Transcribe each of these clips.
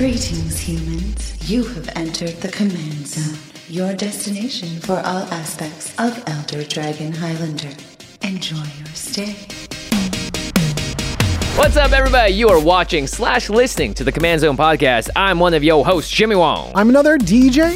Greetings, humans. You have entered the Command Zone, your destination for all aspects of Elder Dragon Highlander. Enjoy your stay. What's up, everybody? You are watching / listening to the Command Zone podcast. I'm one of your hosts, Jimmy Wong. I'm another DJ.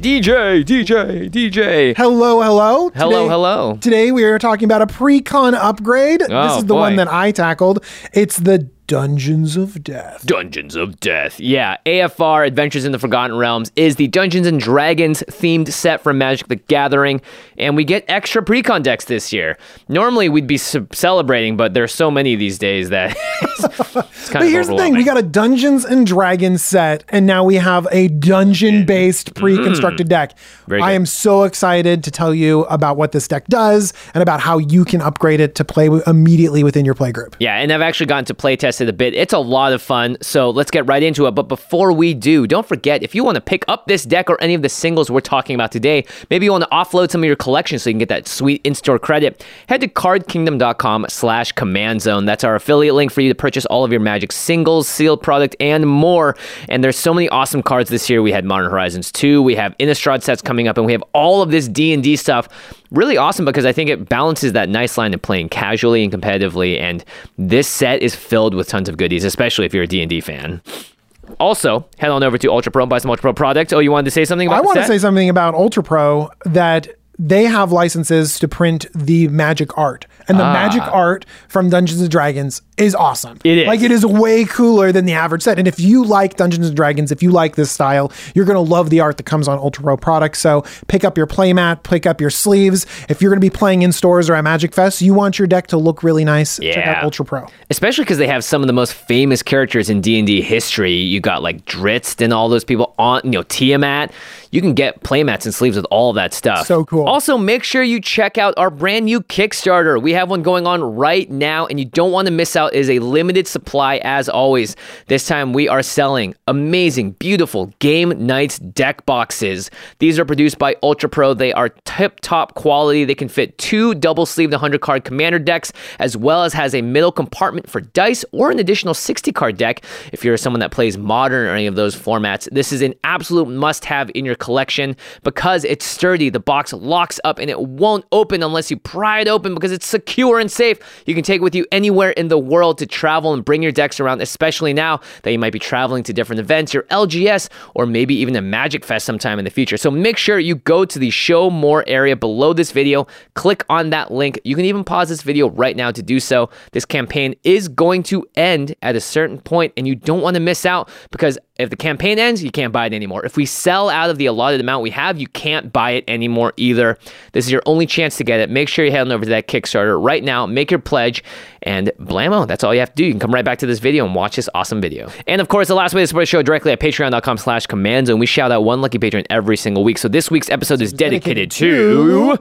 DJ. Hello. Hello. Today we are talking about a pre-con upgrade. This is the one that I tackled. It's the Dungeons of Death. Dungeons of Death. Yeah, AFR, Adventures in the Forgotten Realms, is the Dungeons & Dragons themed set from Magic the Gathering, and we get extra pre-con decks this year. Normally we'd be celebrating, but there's so many these days that it's kind But here's the thing, we got a Dungeons & Dragons set, and now we have a dungeon-based pre-constructed deck. I am so excited to tell you about what this deck does, and about how you can upgrade it to play immediately within your playgroup. Yeah, and I've actually gotten to play test it a bit. It's a lot of fun, so let's get right into it. But before we do, don't forget, if you want to pick up this deck or any of the singles we're talking about today, maybe you want to offload some of your collection so you can get that sweet in-store credit, head to cardkingdom.com/command zone. That's our affiliate link for you to purchase all of your Magic singles, sealed product, and more. And there's so many awesome cards this year. We had Modern Horizons 2, we have Innistrad sets coming up, and we have all of this D&D stuff. Really awesome because I think it balances that nice line of playing casually and competitively, and this set is filled with tons of goodies, especially if you're a D&D fan. Also, head on over to Ultra Pro and buy some Ultra Pro products. Oh, you wanted to say something about I want to say something about Ultra Pro, that they have licenses to print the Magic art. And the Magic art from Dungeons & Dragons is awesome. It is. Like, it is way cooler than the average set. And if you like Dungeons & Dragons, if you like this style, you're going to love the art that comes on Ultra Pro products. So pick up your playmat, pick up your sleeves. If you're going to be playing in stores or at Magic Fest, you want your deck to look really nice. Yeah. Check out Ultra Pro. Especially because they have some of the most famous characters in D&D history. You got like Drizzt and all those people on, Tiamat. You can get playmats and sleeves with all of that stuff. So cool. Also, make sure you check out our brand new Kickstarter. We have one going on right now, and you don't want to miss out. It is a limited supply, as always. This time, we are selling amazing, beautiful Game Knights deck boxes. These are produced by Ultra Pro. They are tip-top quality. They can fit 2 double-sleeved 100-card commander decks, as well as has a middle compartment for dice or an additional 60-card deck if you're someone that plays Modern or any of those formats. This is an absolute must-have in your collection because it's sturdy. The box locks up and it won't open unless you pry it open because it's secure and safe. You can take it with you anywhere in the world to travel and bring your decks around, especially now that you might be traveling to different events, your LGS, or maybe even a Magic Fest sometime in the future. So make sure you go to the Show More area below this video, click on that link. You can even pause this video right now to do so. This campaign is going to end at a certain point, and you don't want to miss out because if the campaign ends, you can't buy it anymore. If we sell out of the allotted amount we have, you can't buy it anymore either. This is your only chance to get it. Make sure you head on over to that Kickstarter right now, make your pledge, and blammo, that's all you have to do. You can come right back to this video and watch this awesome video. And of course, the last way to support the show directly at patreon.com/command zone. We shout out one lucky patron every single week. So this week's episode is dedicated to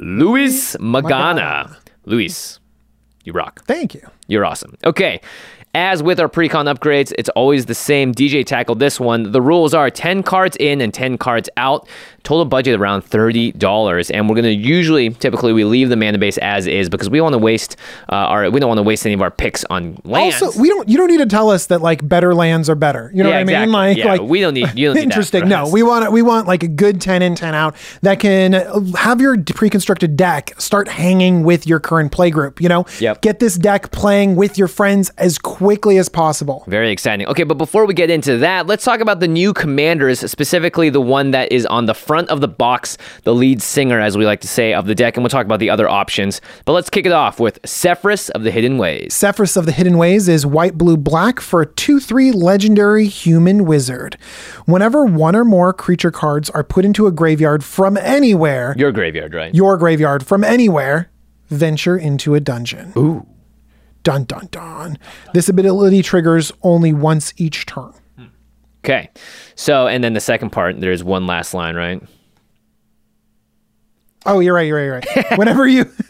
Luis Magana. Luis, you rock. Thank you. You're awesome. Okay. As with our pre-con upgrades, it's always the same. DJ tackled this one. The rules are 10 cards in and 10 cards out. Total budget around $30, and we're gonna typically we leave the mana base as is because we don't want to waste any of our picks on lands. Also, you don't need to tell us that like better lands are better. You know what I mean? Like we don't need. You don't interesting. Need that no, we want like a good 10 in, 10 out that can have your pre-constructed deck start hanging with your current play group. Get this deck playing with your friends as quickly as possible. Very exciting. Okay, but before we get into that, let's talk about the new commanders, specifically the one that is on the front of the box, the lead singer, as we like to say, of the deck, and we'll talk about the other options. But let's kick it off with Sephris of the Hidden Ways. Sephris of the Hidden Ways is white, blue, black for a 2/3 legendary human wizard. Whenever one or more creature cards are put into a graveyard from anywhere... Your graveyard, right? Your graveyard from anywhere, venture into a dungeon. Ooh. Dun, dun, dun. This ability triggers only once each turn. Okay. So, and then the second part, there's one last line, right? Oh, you're right. Whenever you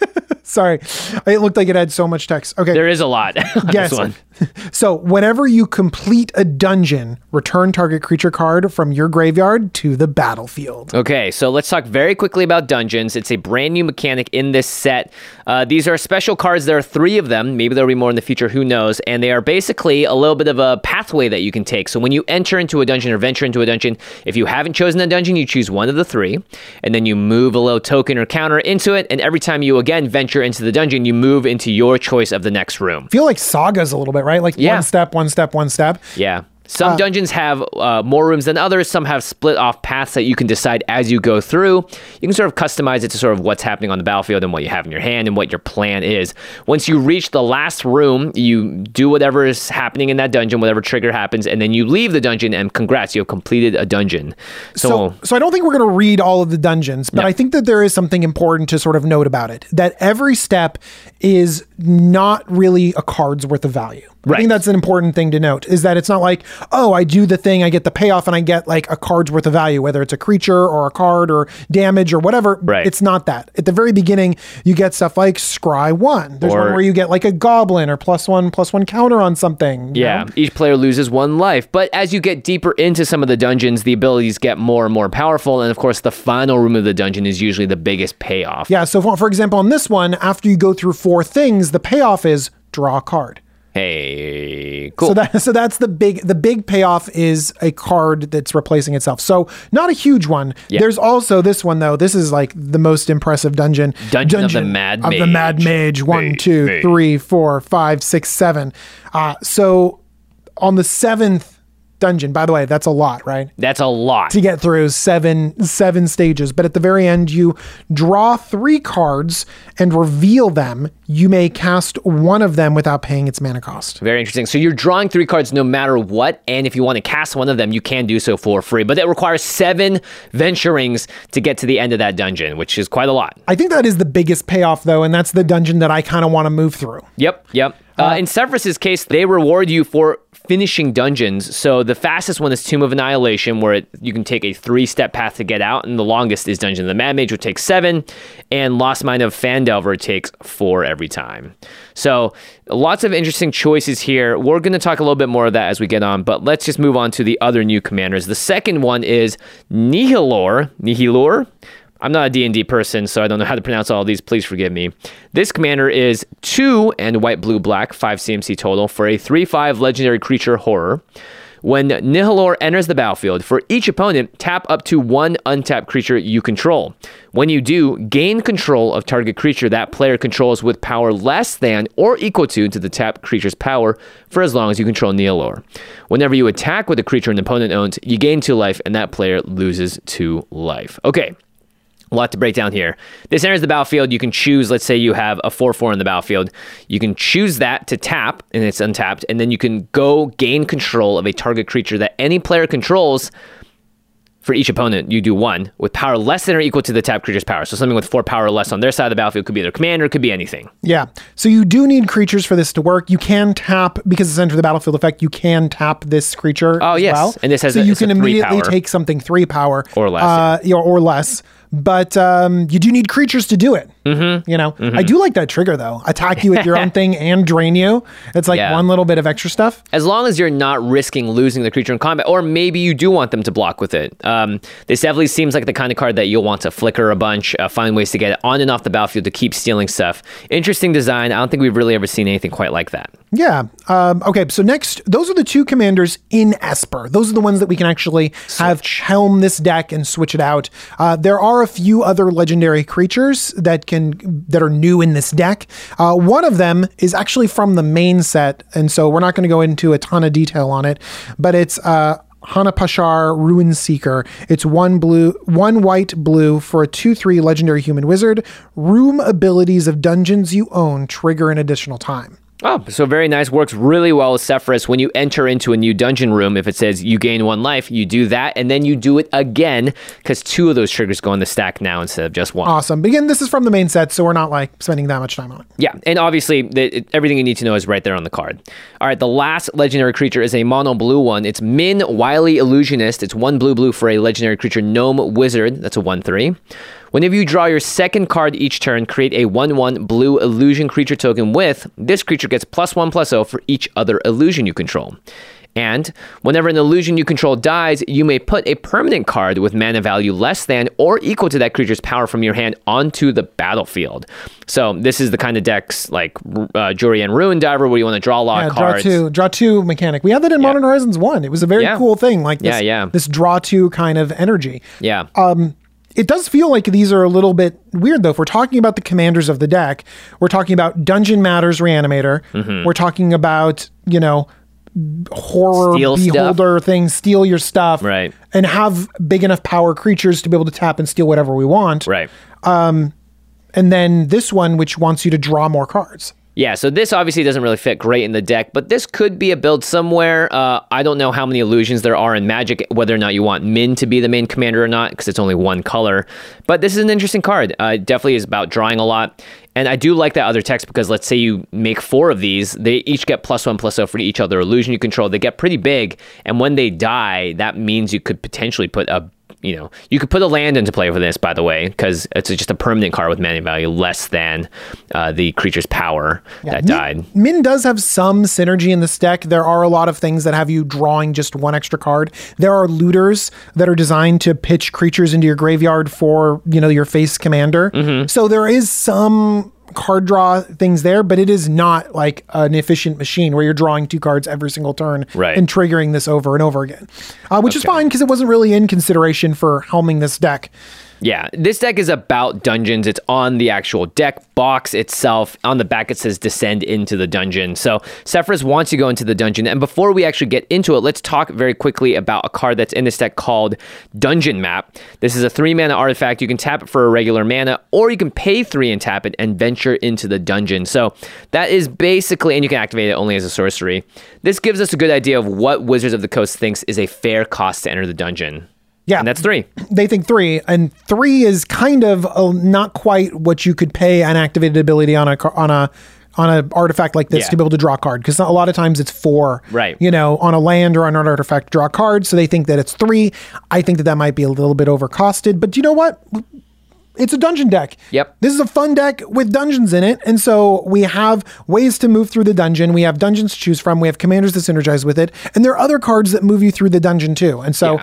Sorry. It looked like it had so much text. Okay. There is a lot on Yes. this one. So whenever you complete a dungeon, return target creature card from your graveyard to the battlefield. Okay, so let's talk very quickly about dungeons. It's a brand new mechanic in this set. These are special cards. There are 3 of them. Maybe there'll be more in the future. Who knows? And they are basically a little bit of a pathway that you can take. So when you enter into a dungeon or venture into a dungeon, if you haven't chosen a dungeon, you choose one of the 3. And then you move a little token or counter into it. And every time you again venture into the dungeon, you move into your choice of the next room. I feel like Saga's a little bit, right? Like Yeah. one step, one step, one step. Yeah. Some dungeons have more rooms than others. Some have split off paths that you can decide as you go through. You can sort of customize it to sort of what's happening on the battlefield and what you have in your hand and what your plan is. Once you reach the last room, you do whatever is happening in that dungeon, whatever trigger happens, and then you leave the dungeon and congrats, you have completed a dungeon. So I don't think we're going to read all of the dungeons, but I think that there is something important to sort of note about it, that every step is not really a card's worth of value. I think that's an important thing to note, is that it's not like, oh, I do the thing, I get the payoff, and I get like a card's worth of value, whether it's a creature or a card or damage or whatever. Right. It's not that. At the very beginning, you get stuff like Scry 1. There's one where you get like a goblin or +1/+1 counter on something. you know? Each player loses 1 life. But as you get deeper into some of the dungeons, the abilities get more and more powerful. And of course, the final room of the dungeon is usually the biggest payoff. Yeah, so for example, on this one, after you go through 4 things, the payoff is draw a card. Hey, cool. So that's the big payoff is a card that's replacing itself. So not a huge one. Yeah. There's also this one though. This is like the most impressive dungeon. Dungeon of the Mad Mage. The Mad Mage. 1, 2, 3, 4, 5, 6, 7. So on the 7th dungeon, by the way, that's a lot, right? That's a lot. To get through seven stages. But at the very end, you draw 3 cards and reveal them. You may cast one of them without paying its mana cost. Very interesting. So you're drawing 3 cards no matter what, and if you want to cast one of them, you can do so for free. But it requires 7 venturings to get to the end of that dungeon, which is quite a lot. I think that is the biggest payoff, though, and that's the dungeon that I kind of want to move through. Yep. In Severus's case, they reward you for finishing dungeons. So the fastest one is Tomb of Annihilation, where you can take a 3-step path to get out, and the longest is Dungeon of the Mad Mage, which takes 7, and Lost Mine of Phandelver takes 4 every time. So lots of interesting choices here. We're going to talk a little bit more of that as we get on, but let's just move on to the other new commanders. The second one is Nihilor. I'm not a D&D person, so I don't know how to pronounce all of these. Please forgive me. This commander is 2 and white, blue, black, 5 CMC total for a 3/5 legendary creature horror. When Nihilor enters the battlefield, for each opponent, tap up to 1 untapped creature you control. When you do, gain control of target creature that player controls with power less than or equal to the tapped creature's power for as long as you control Nihilor. Whenever you attack with a creature an opponent owns, you gain 2 life, and that player loses 2 life. Okay. A lot to break down here. This enters the battlefield. You can choose, let's say you have a 4/4 in the battlefield. You can choose that to tap, and it's untapped, and then you can go gain control of a target creature that any player controls. For each opponent, you do 1 with power less than or equal to the tapped creature's power. So something with 4 power or less on their side of the battlefield could be their commander, could be anything. Yeah. So you do need creatures for this to work. You can tap, because it's enter the battlefield effect, you can tap this creature as well. And this has so you can 3 immediately power. take something 3 power. Or less. Or less. But you do need creatures to do it. Mm-hmm. You know, I do like that trigger though. Attack you with your own thing and drain you. It's like one little bit of extra stuff. As long as you're not risking losing the creature in combat, or maybe you do want them to block with it. This definitely seems like the kind of card that you'll want to flicker a bunch, find ways to get it on and off the battlefield to keep stealing stuff. Interesting design. I don't think we've really ever seen anything quite like that. Yeah. Okay. So next, those are the 2 commanders in Esper. Those are the ones that we can actually have helm this deck and switch it out. There are a few other legendary creatures that are new in this deck. One of them is actually from the main set, and so we're not going to go into a ton of detail on it, but it's Hanapashar Ruin Seeker. It's 1 white, blue for a 2/3 legendary human wizard. Room abilities of dungeons you own trigger an additional time. Oh, so very nice. Works really well with Sephirus. When you enter into a new dungeon room, if it says you gain 1 life, you do that, and then you do it again, because 2 of those triggers go in the stack now instead of just 1. Awesome. But again, this is from the main set, so we're not like spending that much time on it. Yeah, and obviously, everything you need to know is right there on the card. All right, the last legendary creature is a mono blue one. It's Min, Wily Illusionist. It's 1 blue for a legendary creature gnome wizard. That's a 1/3. Whenever you draw your second card each turn, create a 1/1 blue illusion creature token with this creature gets +1/+0 for each other illusion you control. And whenever an illusion you control dies, you may put a permanent card with mana value less than or equal to that creature's power from your hand onto the battlefield. So this is the kind of decks like Jorian Ruin Diver where you want to draw a lot of cards. Draw two mechanic. We had that in Modern Horizons 1. It was a very cool thing, like this, this draw two kind of energy. Yeah. It does feel like these are a little bit weird, though. If we're talking about the commanders of the deck, we're talking about Dungeon Matters Reanimator. We're talking about, horror steal beholder things, steal your stuff, right, and have big enough power creatures to be able to tap and steal whatever we want, right. And then this one, which wants you to draw more cards. Yeah, so this obviously doesn't really fit great in the deck, but this could be a build somewhere. I don't know how many illusions there are in Magic, whether or not you want Min to be the main commander or not, because it's only one color. But this is an interesting card. It definitely is about drawing a lot. And I do like that other text because let's say you make 4 of these, they each get +1/+0 for each other illusion you control. They get pretty big, and when they die, that means you could potentially put you could put a land into play for this, by the way, because it's just a permanent card with mana value less than the creature's power that died. Min does have some synergy in this deck. There are a lot of things that have you drawing just one extra card. There are looters that are designed to pitch creatures into your graveyard for, your face commander. So there is some card draw things there, but it is not like an efficient machine where you're drawing 2 cards every single turn and triggering this over and over again, which is fine because it wasn't really in consideration for helming this deck. Yeah, this deck is about dungeons. It's on the actual deck box itself. On the back, it says descend into the dungeon. So Sephiroth wants you to go into the dungeon. And before we actually get into it, let's talk very quickly about a card that's in this deck called Dungeon Map. This is a 3-mana artifact. You can tap it for a regular mana, or you can pay 3 and tap it and venture into the dungeon. So that is basically, and you can activate it only as a sorcery. This gives us a good idea of what Wizards of the Coast thinks is a fair cost to enter the dungeon. Yeah. And that's 3. They think 3. And 3 is kind of not quite what you could pay an activated ability on a artifact like this to be able to draw a card. Because a lot of times it's 4. Right. On a land or on an artifact, draw a card. So they think that it's 3. I think that might be a little bit overcosted. But you know what? It's a dungeon deck. Yep. This is a fun deck with dungeons in it. And so we have ways to move through the dungeon. We have dungeons to choose from. We have commanders that synergize with it. And there are other cards that move you through the dungeon too. And so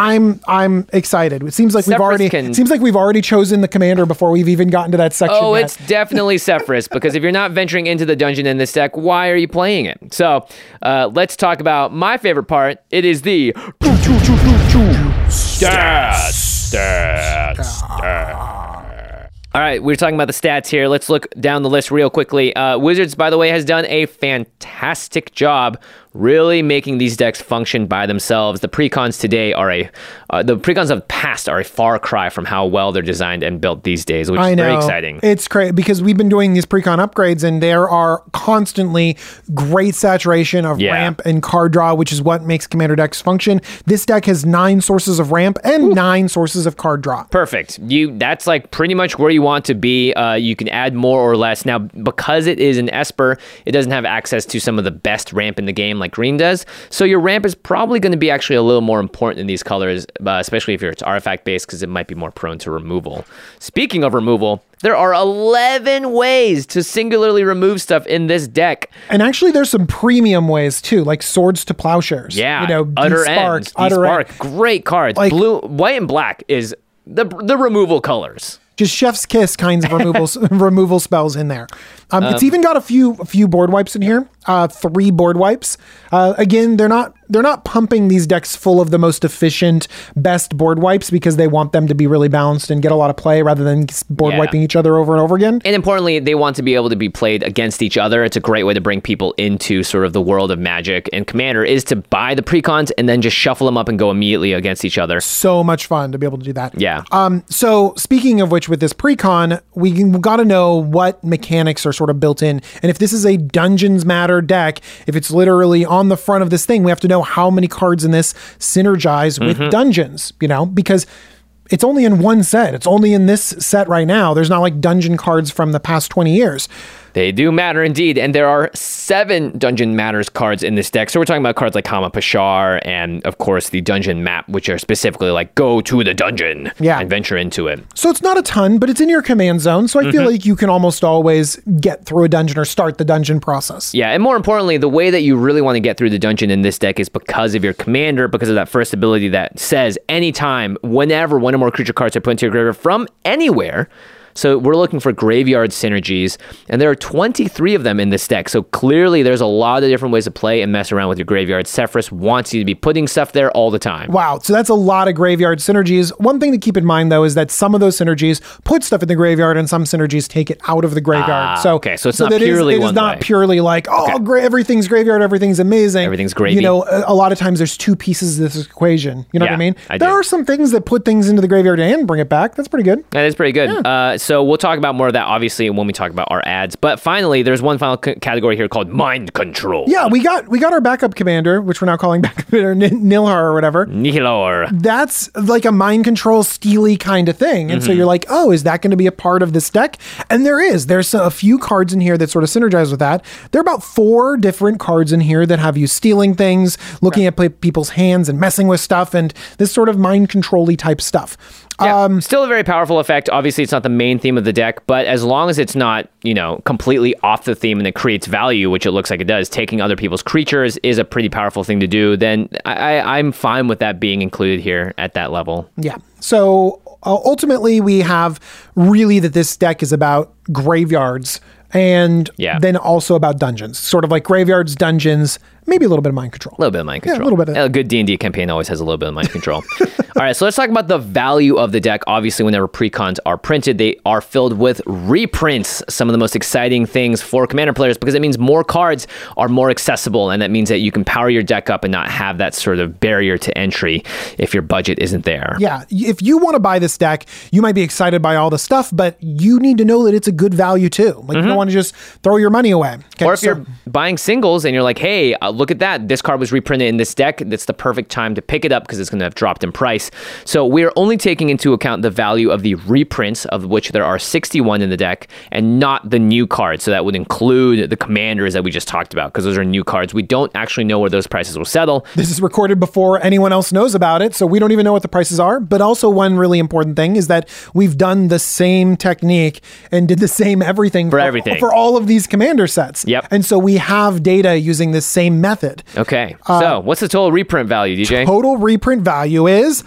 I'm excited. It seems like we've already chosen the commander before we've even gotten to that section. Oh, it's definitely Sephiroth, because if you're not venturing into the dungeon in this deck, why are you playing it? So let's talk about my favorite part. It is the stats. All right, we're talking about the stats here. Let's look down the list real quickly. Wizards, by the way, has done a fantastic job really making these decks function by themselves. The precons today the precons of the past are a far cry from how well they're designed and built these days, which is very exciting. It's great because we've been doing these precon upgrades and there are constantly great saturation of ramp and card draw, which is what makes commander decks function. This deck has 9 sources of ramp and 9 sources of card draw. Perfect. That's like pretty much where you want to be. You can add more or less. Now, because it is an Esper, it doesn't have access to some of the best ramp in the game like green does. So your ramp is probably going to be actually a little more important in these colors, especially if it's artifact based, because it might be more prone to removal. Speaking of removal, there are 11 ways to singularly remove stuff in this deck. And actually there's some premium ways too, like Swords to Plowshares. Yeah. Utter Ends. Great cards. Like, blue, white, and black is the removal colors. Just chef's kiss kinds of removal spells in there. It's even got a few board wipes in here. 3 board wipes. Again, they're not pumping these decks full of the most efficient, best board wipes because they want them to be really balanced and get a lot of play rather than board wiping each other over and over again. And importantly, they want to be able to be played against each other. It's a great way to bring people into sort of the world of Magic. And Commander is to buy the precons and then just shuffle them up and go immediately against each other. So much fun to be able to do that. Yeah. So speaking of which, with this precon, we got to know what mechanics are sort of built in. And if this is a Dungeons Matter deck, if it's literally on the front of this thing, we have to know how many cards in this synergize with dungeons, because it's only in one set. It's only in this set right now. There's not like dungeon cards from the past 20 years. They do matter indeed. And there are 7 Dungeon Matters cards in this deck. So we're talking about cards like Kama Pashar and, of course, the dungeon map, which are specifically like go to the dungeon and venture into it. So it's not a ton, but it's in your command zone. So I feel like you can almost always get through a dungeon or start the dungeon process. Yeah, and more importantly, the way that you really want to get through the dungeon in this deck is because of your commander, because of that first ability that says anytime, whenever one or more creature cards are put into your graveyard from anywhere. So we're looking for graveyard synergies, and there are 23 of them in this deck. So clearly there's a lot of different ways to play and mess around with your graveyard. Sephiroth wants you to be putting stuff there all the time. Wow, so that's a lot of graveyard synergies. One thing to keep in mind, though, is that some of those synergies put stuff in the graveyard, and some synergies take it out of the graveyard. So it's not purely one way. It is not purely like, everything's graveyard, everything's amazing. Everything's gravy. You know, a lot of times there's 2 pieces of this equation. You know what I mean? There are some things that put things into the graveyard and bring it back. That's pretty good. That is pretty good. Yeah. So we'll talk about more of that, obviously, when we talk about our ads. But finally, there's one final category here called Mind Control. Yeah, we got our backup commander, which we're now calling backup commander, Nilhar or whatever. Nihilor. That's like a mind control, steely kind of thing. And so you're like, oh, is that going to be a part of this deck? And there is. There's a few cards in here that sort of synergize with that. There are about 4 different cards in here that have you stealing things, looking at people's hands and messing with stuff, and this sort of mind control-y type stuff. Yeah, still a very powerful effect. Obviously, it's not the main theme of the deck, but as long as it's not, completely off the theme and it creates value, which it looks like it does, taking other people's creatures is a pretty powerful thing to do, then I'm fine with that being included here at that level. Yeah. So ultimately, we have really that this deck is about graveyards and then also about dungeons. Sort of like graveyards, dungeons, maybe a little bit of mind control. A little bit of mind control. Yeah, a little bit. A good D&D campaign always has a little bit of mind control. All right, so let's talk about the value of the deck. Obviously, whenever precons are printed, they are filled with reprints, some of the most exciting things for Commander players, because it means more cards are more accessible, and that means that you can power your deck up and not have that sort of barrier to entry if your budget isn't there. Yeah, if you want to buy this deck, you might be excited by all the stuff, but you need to know that it's a good value too. Like, you don't want to just throw your money away. Okay, or if you're buying singles and you're like, hey, look at that. This card was reprinted in this deck. That's the perfect time to pick it up because it's going to have dropped in price. So we're only taking into account the value of the reprints, of which there are 61 in the deck, and not the new cards. So that would include the commanders that we just talked about, because those are new cards. We don't actually know where those prices will settle. This is recorded before anyone else knows about it, so we don't even know what the prices are. But also one really important thing is that we've done the same technique and did the same everything for all of these commander sets. Yep. And so we have data using this same method. Okay. So what's the total reprint value, DJ? Total reprint value is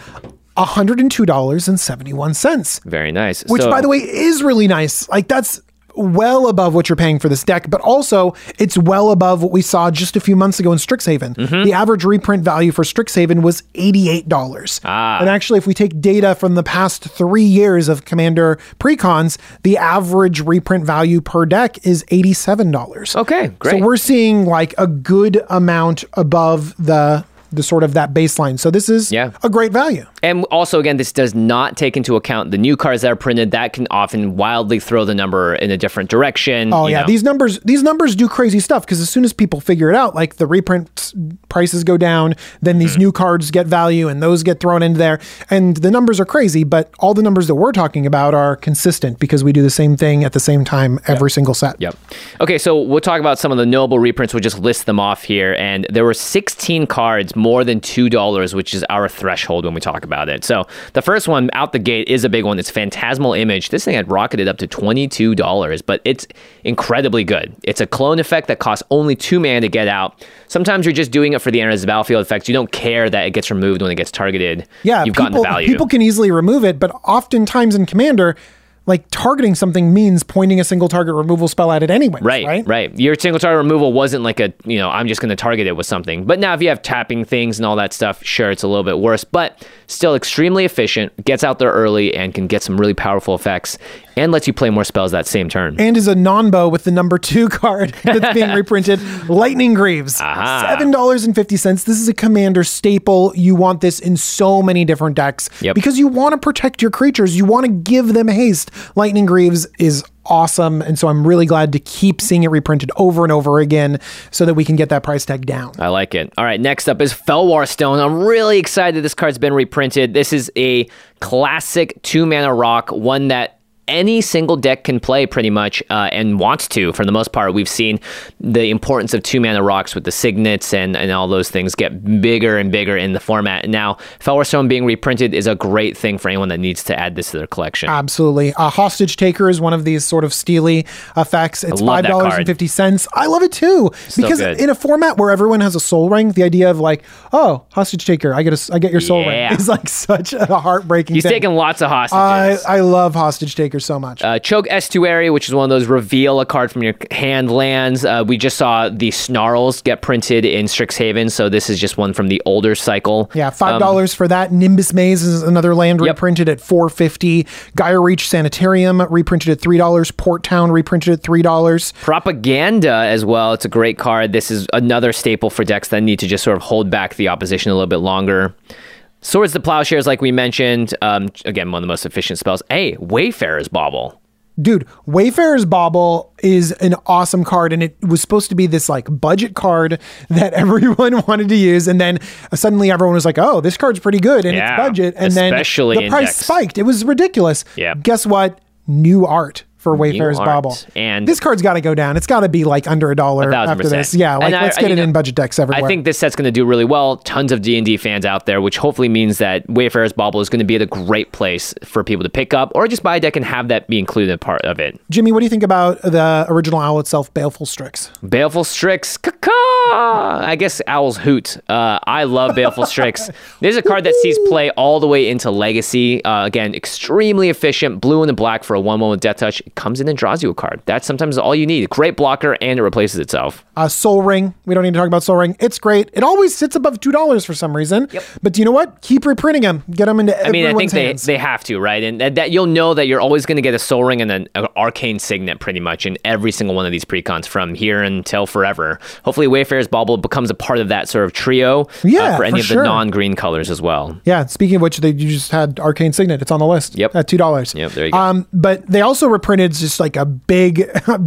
$102.71. Very nice. Which, by the way, is really nice. Like, that's well above what you're paying for this deck, but also it's well above what we saw just a few months ago in Strixhaven. The average reprint value for Strixhaven was $88. And actually, if we take data from the past 3 years of Commander precons, the average reprint value per deck is $87. Okay, great. So we're seeing like a good amount above the sort of that baseline. So this is a great value. And also, again, this does not take into account the new cards that are printed. That can often wildly throw the number in a different direction. Oh, yeah. These numbers do crazy stuff, because as soon as people figure it out, like the reprint prices go down, then these new cards get value and those get thrown into there. And the numbers are crazy, but all the numbers that we're talking about are consistent because we do the same thing at the same time every single set. Yep. Okay, so we'll talk about some of the notable reprints. We'll just list them off here. And there were 16 cards more than $2, which is our threshold when we talk about it. So the first one out the gate is a big one. It's Phantasmal Image. This thing had rocketed up to $22, but it's incredibly good. It's a clone effect that costs only 2 mana to get out. Sometimes you're just doing it for the enter as a battlefield effect. You don't care that it gets removed when it gets targeted. Yeah, you've gotten the value. People can easily remove it, but oftentimes in Commander, like, targeting something means pointing a single target removal spell at it anyway. Right. Your single target removal wasn't like I'm just going to target it with something. But now if you have tapping things and all that stuff, sure, it's a little bit worse, but still extremely efficient, gets out there early, and can get some really powerful effects, and lets you play more spells that same turn. And is a non-bow with the number 2 card that's being reprinted, Lightning Greaves. $7.50. This is a Commander staple. You want this in so many different decks because you want to protect your creatures. You want to give them haste. Lightning Greaves is awesome, and so I'm really glad to keep seeing it reprinted over and over again so that we can get that price tag down. I like it. All right, next up is Felwar Stone. I'm really excited this card's been reprinted. This is a classic 2-mana rock, one that any single deck can play pretty much, and wants to for the most part. We've seen the importance of 2-mana rocks with the signets and all those things get bigger and bigger in the format. And now Felwar being reprinted is a great thing for anyone that needs to add this to their collection. Absolutely. Hostage Taker is one of these sort of steely effects. It's $5.50. I love it too. Because in a format where everyone has a Soul Ring, the idea of like, oh, Hostage Taker, I get your Soul Ring is like such a heartbreaking He's thing. taking lots of hostages. I love Hostage Taker so much. Choke Estuary, which is one of those reveal a card from your hand lands. We just saw the Snarls get printed in Strixhaven, so this is just one from the older cycle. Yeah, $5 for that. Nimbus Maze is another land reprinted at $4.50. Gaia Reach Sanitarium reprinted at $3. Port Town reprinted at $3. Propaganda as well. It's a great card. This is another staple for decks that need to just sort of hold back the opposition a little bit longer. Swords to Plowshares, like we mentioned. Again, one of the most efficient spells. Hey, Wayfarer's Bauble. Dude, Wayfarer's Bauble is an awesome card, and it was supposed to be this like budget card that everyone wanted to use, and then suddenly everyone was like, oh, this card's pretty good, and it's budget, and then the price spiked. It was ridiculous. Yeah. Guess what? New art for Wayfarer's Bauble. And this card's got to go down. It's got to be like under $1 after this. Yeah, like let's get it in budget decks everywhere. I think this set's going to do really well. Tons of D&D fans out there, which hopefully means that Wayfarer's Bauble is going to be at a great place for people to pick up or just buy a deck and have that be included as part of it. Jimmy, what do you think about the original owl itself, Baleful Strix? Baleful Strix. I guess owls hoot. I love Baleful Strix. There's a card that sees play all the way into Legacy. Again, extremely efficient. Blue and a black for a 1/1 with Death Touch. It comes in and draws you a card. That's sometimes all you need. Great blocker, and it replaces itself. Soul Ring. We don't need to talk about Soul Ring. It's great. It always sits above $2 for some reason. Yep. But do you know what? Keep reprinting them. Get them into everyone's hands. They have to, right? And that you'll know that you're always going to get a Soul Ring and an Arcane Signet pretty much in every single one of these precons from here until forever. Hopefully Wayfarer's Bauble becomes a part of that sort of trio for any of the non-green colors as well. Yeah, speaking of which, you just had Arcane Signet. It's on the list at $2. Yep, there you go. But they also reprinted just like a big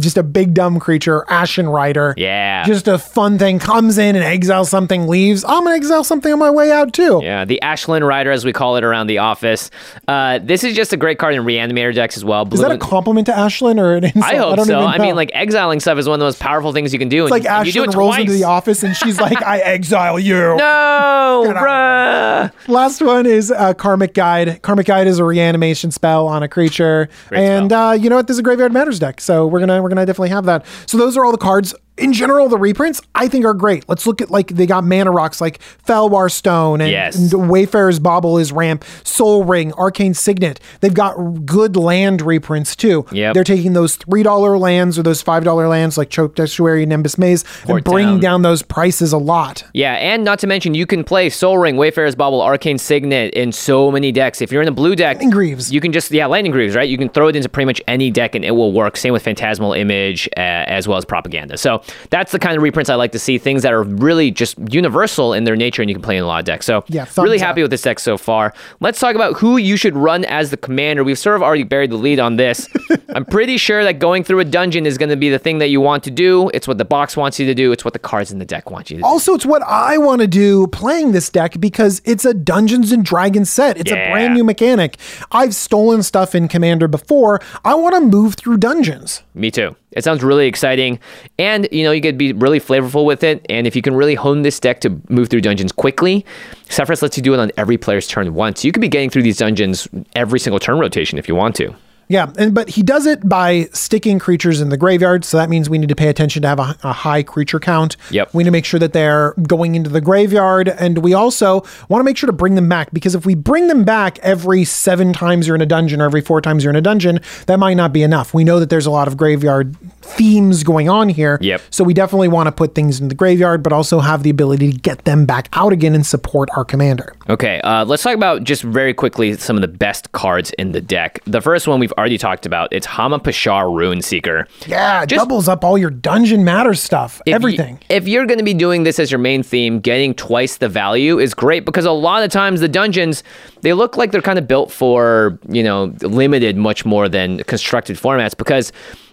dumb creature, Ashen Rider. Yeah. Just a fun thing. Comes in and exiles something, leaves. I'm going to exile something on my way out too. Yeah, the Ashland Rider, as we call it around the office. This is just a great card in Reanimator decks as well. Is that a compliment to Ashland or an insult? I hope so. I mean, like, exiling stuff is one of the most powerful things you can do. It's like Ashland rolls into the office and she's like, I exile you. No! Bruh. Last one is Karmic Guide. Karmic Guide is a reanimation spell on a creature. Great and you know what? This is a Graveyard Matters deck. So we're gonna definitely have that. So those are all the cards. In general, the reprints, I think, are great. Let's look at, like, they got mana rocks like Felwar Stone and Wayfarer's Bauble is ramp, Soul Ring, Arcane Signet. They've got good land reprints, too. Yep. They're taking those $3 lands or those $5 lands like Choke Estuary, Nimbus Maze, and bringing down those prices a lot. Yeah, and not to mention, you can play Soul Ring, Wayfarer's Bauble, Arcane Signet in so many decks. If you're in a blue deck, Lightning Greaves. You can just, Lightning Greaves, right? You can throw it into pretty much any deck and it will work. Same with Phantasmal Image as well as Propaganda. So that's the kind of reprints I like to see, things that are really just universal in their nature and you can play in a lot of decks. So really happy with this deck so far. Let's talk about who you should run as the commander. We've sort of already buried the lead on this. I'm pretty sure that going through a dungeon is going to be the thing that you want to do. It's what the box wants you to do. It's what the cards in the deck want you to do. Also, it's what I want to do playing this deck because it's a Dungeons and Dragons set. It's a brand new mechanic. I've stolen stuff in Commander before. I want to move through dungeons. Me too. It sounds really exciting, and you could be really flavorful with it. And if you can really hone this deck to move through dungeons quickly, Sephiroth lets you do it on every player's turn once. You could be getting through these dungeons every single turn rotation if you want to. Yeah, but he does it by sticking creatures in the graveyard, so that means we need to pay attention to have a high creature count. Yep. We need to make sure that they're going into the graveyard, and we also want to make sure to bring them back, because if we bring them back every 7 times you're in a dungeon or every 4 times you're in a dungeon, that might not be enough. We know that there's a lot of graveyard themes going on here, so we definitely want to put things in the graveyard, but also have the ability to get them back out again and support our commander. Okay, let's talk about just very quickly some of the best cards in the deck. The first one we've already talked about. It's Hama-Pashar Runeseeker. Yeah, it doubles up all your Dungeon Matters stuff, everything. If you're going to be doing this as your main theme, getting twice the value is great, because a lot of times the dungeons, they look like they're kind of built for, limited much more than constructed formats, because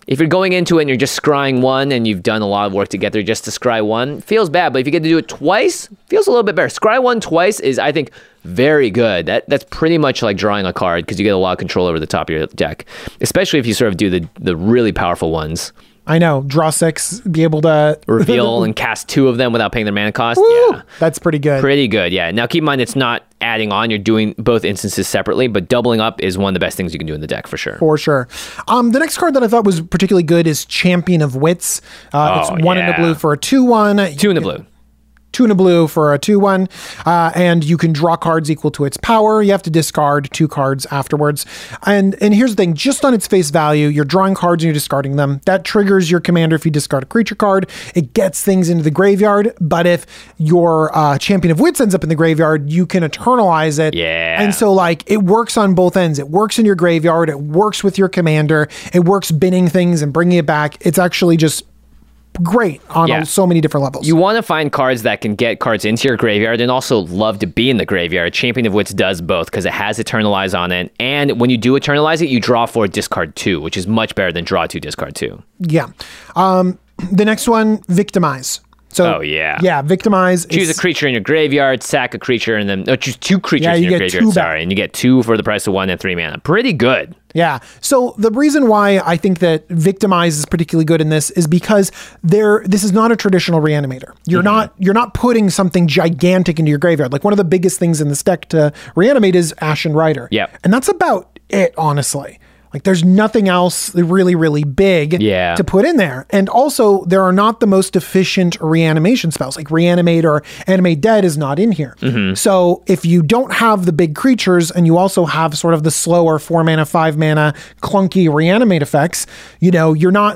If you're going into it and you're just scrying one and you've done a lot of work to get there just to scry one, feels bad. But if you get to do it twice, feels a little bit better. Scry one twice is, I think, very good. That's pretty much like drawing a card because you get a lot of control over the top of your deck, especially if you sort of do the really powerful ones. I know. Draw 6, be able to reveal and cast 2 of them without paying their mana cost. Woo! Yeah. That's pretty good. Pretty good, yeah. Now keep in mind it's not adding on. You're doing both instances separately, but doubling up is one of the best things you can do in the deck for sure. For sure. The next card that I thought was particularly good is Champion of Wits. It's 1 in the blue for a 2/1. 2 in the blue. 2 in a blue for a 2/1, and you can draw cards equal to its power. You have to discard 2 cards afterwards. And here's the thing, just on its face value, you're drawing cards and you're discarding them. That triggers your commander if you discard a creature card. It gets things into the graveyard, but if your Champion of Wits ends up in the graveyard, you can eternalize it. Yeah. And so like it works on both ends. It works in your graveyard, it works with your commander, it works binning things and bringing it back. It's actually just great on so many different levels. You want to find cards that can get cards into your graveyard and also love to be in the graveyard. Champion of Wits does both because it has Eternalize on it. And when you do Eternalize it, you draw 4, discard 2, which is much better than draw 2, discard 2. Yeah. The next one, Victimize. So, Victimize. Choose a creature in your graveyard, sack a creature, and then choose 2 creatures in your graveyard. And you get 2 for the price of 1 and 3 mana. Pretty good. Yeah. So the reason why I think that Victimize is particularly good in this is because this is not a traditional reanimator. You're not putting something gigantic into your graveyard. Like one of the biggest things in this deck to reanimate is Ashen Rider. Yeah. And that's about it, honestly. Like there's nothing else really, really big to put in there. And also there are not the most efficient reanimation spells. Like Reanimate or Animate Dead is not in here. So if you don't have the big creatures and you also have sort of the slower 4 mana, 5 mana clunky reanimate effects, you're not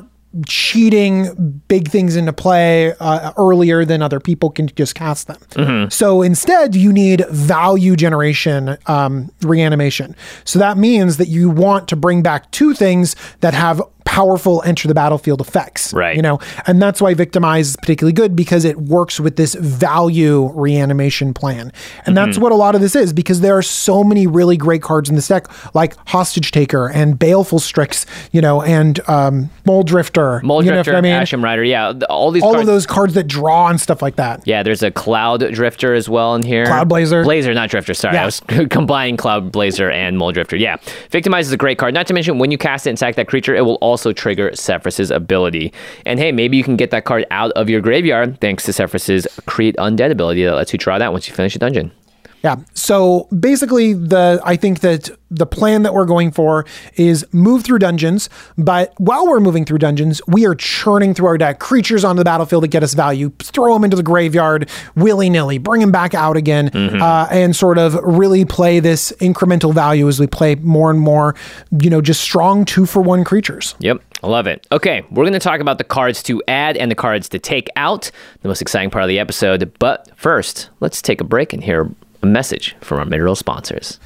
cheating big things into play earlier than other people can just cast them. So instead you need value generation reanimation. So that means that you want to bring back 2 things that have powerful enter the battlefield effects, right? And that's why Victimize is particularly good because it works with this value reanimation plan. And that's what a lot of this is, because there are so many really great cards in this deck, like Hostage Taker and Baleful Strix, and Mole Drifter. Ashen Rider, all of those cards that draw and stuff like that. Yeah, there's a Cloud Drifter as well in here. Cloud Blazer. Blazer, not Drifter, sorry. I was combining Cloud Blazer and Mole Drifter. Yeah, Victimize is a great card. Not to mention, when you cast it and sack that creature, it will also trigger Sephir's ability. And hey, maybe you can get that card out of your graveyard thanks to Sephir's Create Undead ability that lets you draw that once you finish a dungeon. Yeah. So basically, I think that the plan that we're going for is move through dungeons, but while we're moving through dungeons, we are churning through our deck creatures onto the battlefield that get us value, throw them into the graveyard willy-nilly, bring them back out again, and sort of really play this incremental value as we play more and more, just strong 2-for-1 creatures. Yep. I love it. Okay, we're going to talk about the cards to add and the cards to take out, the most exciting part of the episode. But first, let's take a break and hear a message from our mid-roll sponsors.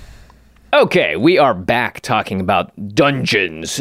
Okay, we are back talking about Dungeons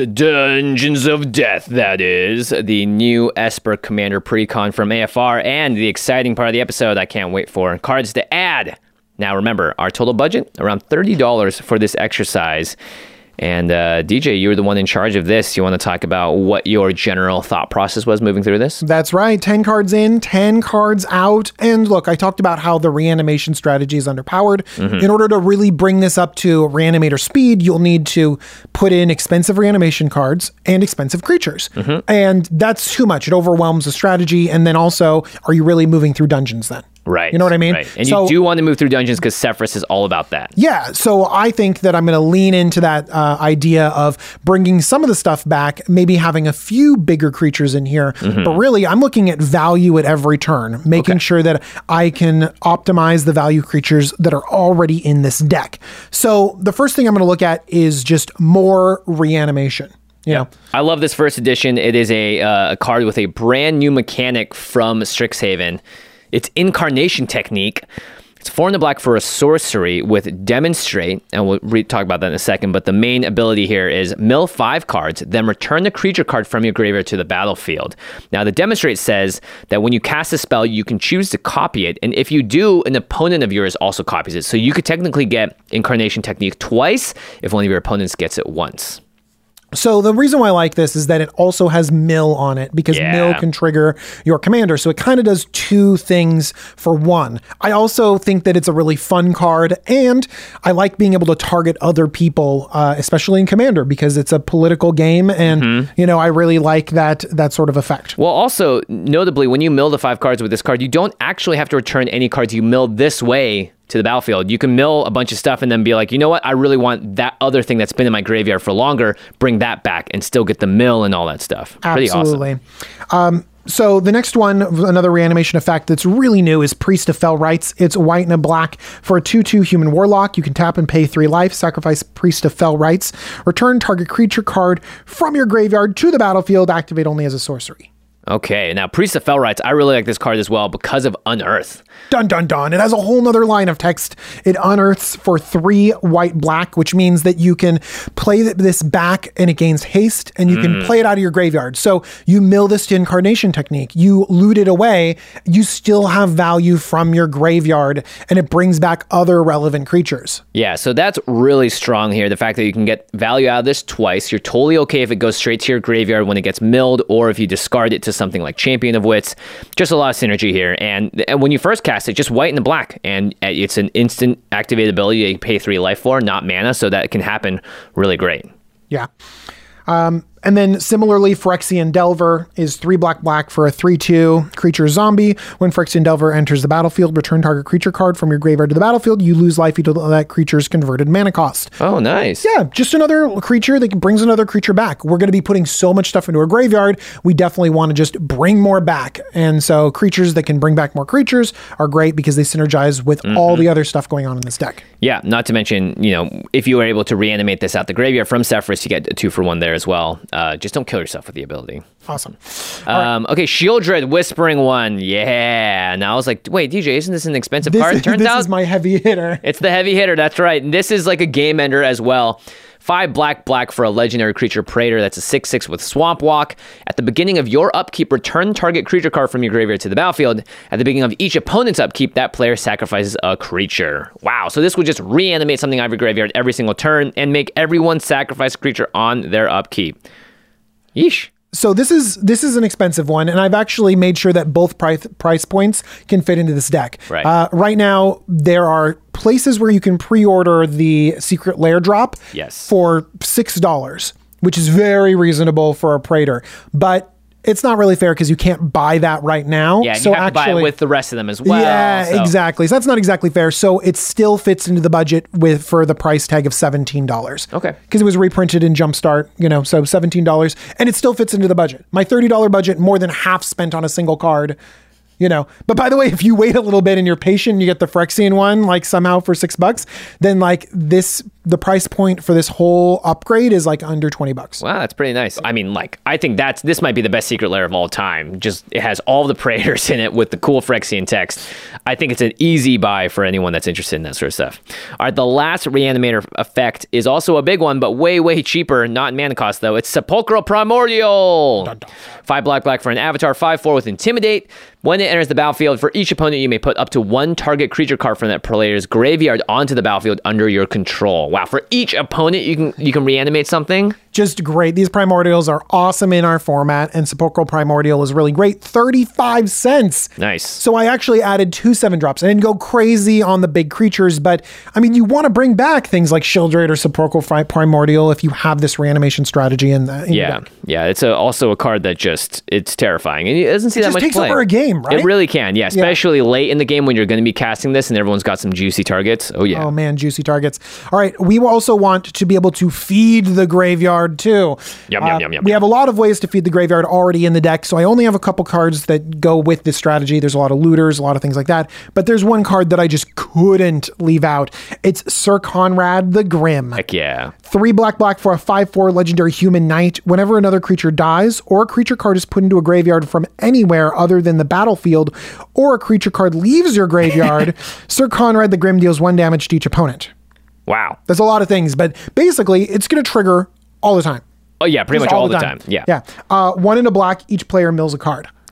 of Death, that is, the new Esper Commander Precon from AFR, and the exciting part of the episode I can't wait for, cards to add. Now remember, our total budget, around $30 for this exercise. And DJ, you were the one in charge of this. You want to talk about what your general thought process was moving through this? That's right. 10 cards in, 10 cards out. And look, I talked about how the reanimation strategy is underpowered. In order to really bring this up to reanimator speed, you'll need to put in expensive reanimation cards and expensive creatures. And that's too much. It overwhelms the strategy. And then also, are you really moving through dungeons then? Right. You know what I mean? Right. And you do want to move through dungeons because Sephir's is all about that. Yeah. So I think that I'm going to lean into that idea of bringing some of the stuff back, maybe having a few bigger creatures in here. But really, I'm looking at value at every turn, making sure that I can optimize the value creatures that are already in this deck. So the first thing I'm going to look at is just more reanimation. I love this first edition. It is a card with a brand new mechanic from Strixhaven. It's Incarnation Technique. It's 4 in the black for a sorcery with Demonstrate, and we'll talk about that in a second, but the main ability here is mill 5 cards, then return the creature card from your graveyard to the battlefield. Now, the Demonstrate says that when you cast a spell, you can choose to copy it, and if you do, an opponent of yours also copies it. So you could technically get Incarnation Technique twice if one of your opponents gets it once. So the reason why I like this is that it also has mill on it, because mill can trigger your commander. So it kind of does two things for one. I also think that it's a really fun card, and I like being able to target other people, especially in commander, because it's a political game, and I really like that sort of effect. Well, also, notably, when you mill the 5 cards with this card, you don't actually have to return any cards you milled this way to the battlefield. You can mill a bunch of stuff and then be like, you know what? I really want that other thing that's been in my graveyard for longer. Bring that back and still get the mill and all that stuff. Absolutely. Pretty awesome. So the next one, another reanimation effect that's really new, is Priest of Fell Rites. It's white and a black for a 2/2 human warlock. You can tap and pay 3 life, sacrifice Priest of Fell Rites, return target creature card from your graveyard to the battlefield, activate only as a sorcery. Okay, now Priest of Fell Rites, I really like this card as well because of Unearth. Dun, dun, dun. It has a whole nother line of text. It unearths for 3 white black, which means that you can play this back and it gains haste, and you can play it out of your graveyard. So you mill this to Incarnation Technique. You loot it away. You still have value from your graveyard, and it brings back other relevant creatures. Yeah, so that's really strong here. The fact that you can get value out of this twice. You're totally okay if it goes straight to your graveyard when it gets milled, or if you discard it to something like Champion of Wits. Just a lot of synergy here. And when you first cast it, just white and black, and it's an instant activated ability you pay 3 life for, not mana, so that can happen really great. Yeah. And then similarly, Phyrexian Delver is 3 black for a 3/2 creature zombie. When Phyrexian Delver enters the battlefield, return target creature card from your graveyard to the battlefield. You lose life equal to that creature's converted mana cost. Oh, nice. Yeah, just another creature that brings another creature back. We're going to be putting so much stuff into our graveyard. We definitely want to just bring more back. And so creatures that can bring back more creatures are great because they synergize with all the other stuff going on in this deck. Yeah, not to mention, if you were able to reanimate this out the graveyard from Sephirus, you get a 2-for-1 there as well. Just don't kill yourself with the ability. Awesome. Okay, Shieldred, Whispering One. Yeah. Now I was like, wait, DJ, isn't this an expensive card? Turns out this is my heavy hitter. It's the heavy hitter. That's right. And this is like a game ender as well. 5 black for a legendary creature Praetor. That's a 6/6 with Swamp Walk. At the beginning of your upkeep, return target creature card from your graveyard to the battlefield. At the beginning of each opponent's upkeep, that player sacrifices a creature. Wow. So this would just reanimate something out of your graveyard every single turn and make everyone sacrifice a creature on their upkeep. Yeesh. So this is an expensive one, and I've actually made sure that both price points can fit into this deck. Right. Right now, there are places where you can pre-order the Secret Lair drop for $6, which is very reasonable for a Praetor. But it's not really fair because you can't buy that right now. Yeah, so you have to buy it with the rest of them as well. Yeah, exactly. So that's not exactly fair. So it still fits into the budget for the price tag of $17. Okay. Because it was reprinted in Jumpstart, so $17. And it still fits into the budget. My $30 budget, more than half spent on a single card. But by the way, if you wait a little bit and you're patient and you get the Phyrexian one, like somehow for $6, then like the price point for this whole upgrade is like under $20. Wow, that's pretty nice. I mean, I think this might be the best Secret Lair of all time. Just, it has all the Praetors in it with the cool Phyrexian text. I think it's an easy buy for anyone that's interested in that sort of stuff. All right, the last Reanimator effect is also a big one, but way, way cheaper. Not in mana cost, though. It's Sepulchral Primordial. 5 black for an avatar, 5/4 with Intimidate. When it enters the battlefield, for each opponent, you may put up to 1 target creature card from that player's graveyard onto the battlefield under your control. Wow, for each opponent, you can reanimate something? Just great. These Primordials are awesome in our format, and Sepulchral Primordial is really great. 35 cents. Nice. So I actually added 2 7-drops. I didn't go crazy on the big creatures, but I mean, you want to bring back things like Shieldred or Sepulchral Primordial if you have this reanimation strategy in your deck. Yeah, it's also a card that it's terrifying. And it doesn't see that much play. It just takes over a game, right? It really can, yeah. Especially late in the game when you're going to be casting this and everyone's got some juicy targets. Oh, yeah. Oh, man, juicy targets. All right, we also want to be able to feed the graveyard too. Yum. We have a lot of ways to feed the graveyard already in the deck, so I only have a couple cards that go with this strategy. There's a lot of looters, a lot of things like that, but there's one card that I just couldn't leave out. It's Sir Conrad the Grim. Heck yeah. 3 black for a 5/4 legendary human knight. Whenever another creature dies, or a creature card is put into a graveyard from anywhere other than the battlefield, or a creature card leaves your graveyard, Sir Conrad the Grim deals 1 damage to each opponent. Wow. There's a lot of things, but basically it's going to trigger all the time. Oh, yeah, pretty much all the time. Yeah. 1 in a black, each player mills a card.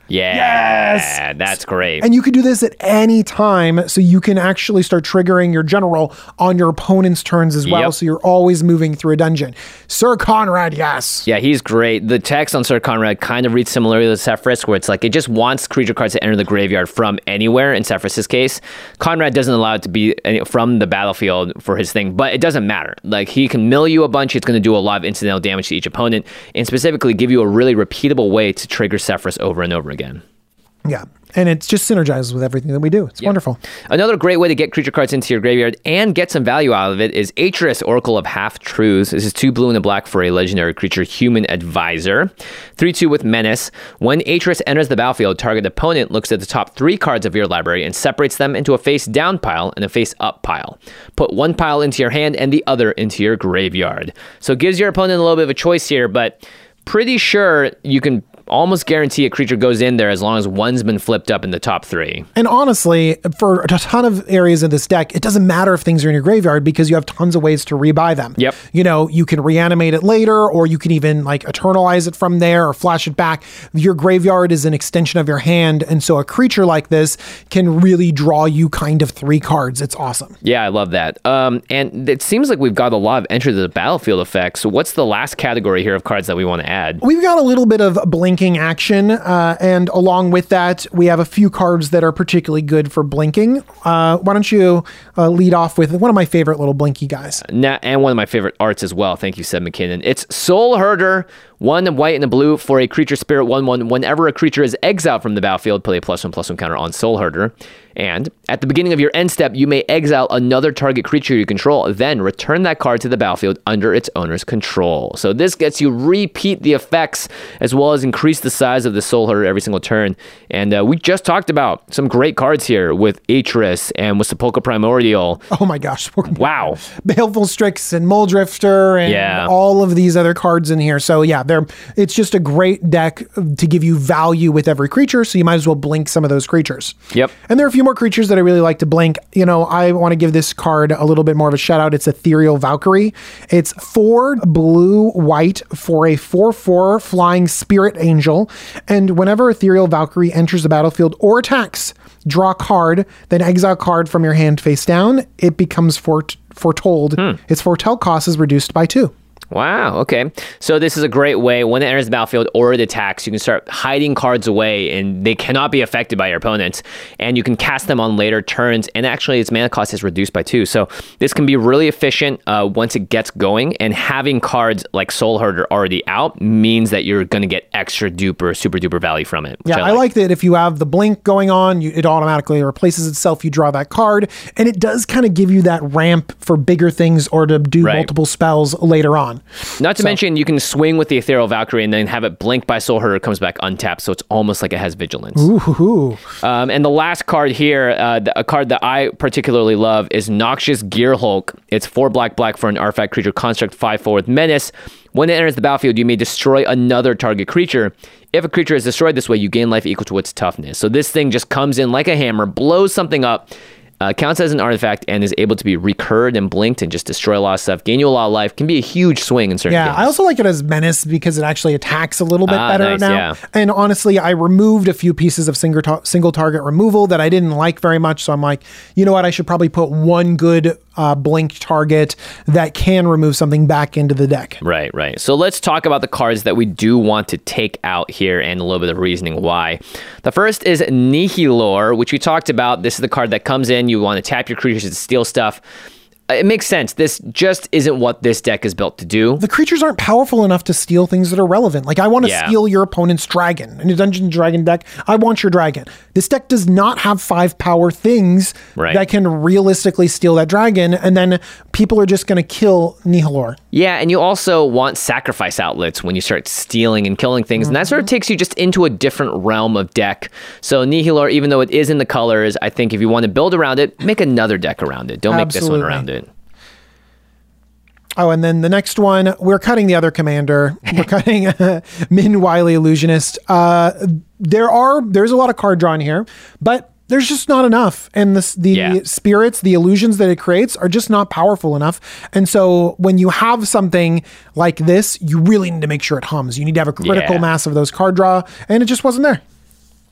Yeah, that's great. And you can do this at any time, so you can actually start triggering your general on your opponent's turns as well, so you're always moving through a dungeon. Sir Conrad, yes. Yeah, he's great. The text on Sir Conrad kind of reads similarly to Sephiroth, where it's like it just wants creature cards to enter the graveyard from anywhere in Sephiroth's case. Conrad doesn't allow it to be from the battlefield for his thing, but it doesn't matter. Like, he can mill you a bunch, it's going to do a lot of incidental damage to each opponent, and specifically give you a really repeatable way to trigger Sephiroth over and over again. Yeah. And it just synergizes with everything that we do. It's wonderful. Another great way to get creature cards into your graveyard and get some value out of it is Atris, Oracle of Half-Truths. This is 2 blue and a black for a legendary creature, Human Advisor. 3/2 with Menace. When Atris enters the battlefield, target opponent looks at the top 3 cards of your library and separates them into a face-down pile and a face-up pile. Put 1 pile into your hand and the other into your graveyard. So it gives your opponent a little bit of a choice here, but pretty sure you can almost guarantee a creature goes in there as long as one's been flipped up in the top 3. And honestly, for a ton of areas of this deck, it doesn't matter if things are in your graveyard because you have tons of ways to rebuy them. Yep. You know, you can reanimate it later, or you can even like eternalize it from there or flash it back. Your graveyard is an extension of your hand. And so a creature like this can really draw you kind of 3 cards. It's awesome. Yeah, I love that. And it seems like we've got a lot of enter the battlefield effects. So what's the last category here of cards that we want to add? We've got a little bit of blinking action, and along with that, we have a few cards that are particularly good for blinking. Why don't you lead off with one of my favorite little blinky guys? And one of my favorite arts as well. Thank you, Seb McKinnon. It's Soul Herder. 1 white and a blue for a creature spirit 1/1. Whenever a creature is exiled from the battlefield, play a +1/+1 counter on Soul Herder. And at the beginning of your end step, you may exile another target creature you control, then return that card to the battlefield under its owner's control. So this gets you repeat the effects as well as increase the size of the Soul Herder every single turn. And we just talked about some great cards here with Atris and with Sepulchre Primordial. Oh my gosh. Wow. Baleful Strix and Muldrifter and all of these other cards in here. So yeah, it's just a great deck to give you value with every creature, so you might as well blink some of those creatures. Yep. And there are a few more creatures that I really like to blink. You know, I want to give this card a little bit more of a shout out. It's Ethereal Valkyrie. It's 4 blue white for a 4/4 flying spirit angel. And whenever Ethereal Valkyrie enters the battlefield or attacks, draw a card, then exile card from your hand face down. It becomes foretold. Its foretell cost is reduced by 2. Wow, okay. So this is a great way, when it enters the battlefield or it attacks, you can start hiding cards away and they cannot be affected by your opponents. And you can cast them on later turns, and actually its mana cost is reduced by 2. So this can be really efficient once it gets going, and having cards like Soul Herder already out means that you're going to get extra duper, super duper value from it. Yeah, I like that if you have the blink going on, it automatically replaces itself, you draw that card, and it does kind of give you that ramp for bigger things or to do multiple spells later on. Not to mention, you can swing with the Ethereal Valkyrie and then have it blink by Soul Herder, comes back untapped, so it's almost like it has Vigilance. Ooh. And the last card here, a card that I particularly love, is Noxious Gearhulk. It's 4 black for an artifact creature construct 5/4 with Menace. When it enters the battlefield, you may destroy another target creature. If a creature is destroyed this way, you gain life equal to its toughness. So this thing just comes in like a hammer, blows something up, counts as an artifact, and is able to be recurred and blinked and just destroy a lot of stuff, gain you a lot of life, can be a huge swing in certain games. I also like it as Menace because it actually attacks a little bit better nice, now. Yeah. And honestly, I removed a few pieces of single target removal that I didn't like very much. So I'm like, you know what? I should probably put one good blinked target that can remove something back into the deck. Right. So let's talk about the cards that we do want to take out here and a little bit of reasoning why. The first is Nihilor, which we talked about. This is the card that comes in. You want to tap your creatures to steal stuff. It makes sense. This just isn't what this deck is built to do. The creatures aren't powerful enough to steal things that are relevant. Like, I want to steal your opponent's dragon. In a Dungeons & Dragon deck, I want your dragon. This deck does not have 5 power things that can realistically steal that dragon, and then people are just going to kill Nihilor. Yeah, and you also want sacrifice outlets when you start stealing and killing things, and that sort of takes you just into a different realm of deck. So Nihilor, even though it is in the colors, I think if you want to build around it, make another deck around it. Don't make this one around it. Oh, and then the next one, we're cutting the other commander. We're cutting Min Wily Illusionist. There's a lot of card drawing here, but there's just not enough. And the spirits, the illusions that it creates are just not powerful enough. And so when you have something like this, you really need to make sure it hums. You need to have a critical mass of those card draw, and it just wasn't there.